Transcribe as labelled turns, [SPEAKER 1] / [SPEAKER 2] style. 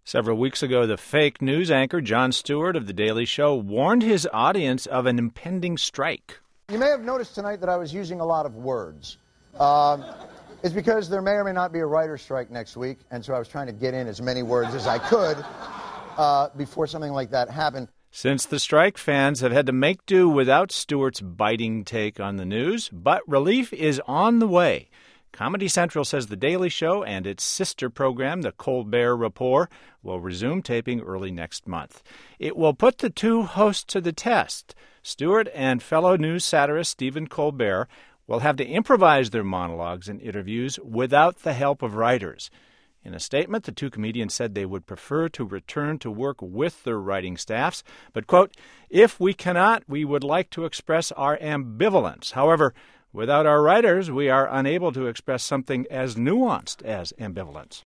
[SPEAKER 1] Several weeks ago, the fake news anchor Jon Stewart of The Daily Show warned his audience of an impending strike.
[SPEAKER 2] You may have noticed tonight that I was using a lot of words. It's because there may or may not be a writer's strike next week, and so I was trying to get in as many words as I could before something like that happened.
[SPEAKER 1] Since the strike, fans have had to make do without Stewart's biting take on the news, but relief is on the way. Comedy Central says The Daily Show and its sister program, The Colbert Report, will resume taping early next month. It will put the two hosts to the test. Stewart and fellow news satirist Stephen Colbert will have to improvise their monologues and interviews without the help of writers. In a statement, the two comedians said they would prefer to return to work with their writing staffs, but, quote, if we cannot, we would like to express our ambivalence. However, without our writers, we are unable to express something as nuanced as ambivalence.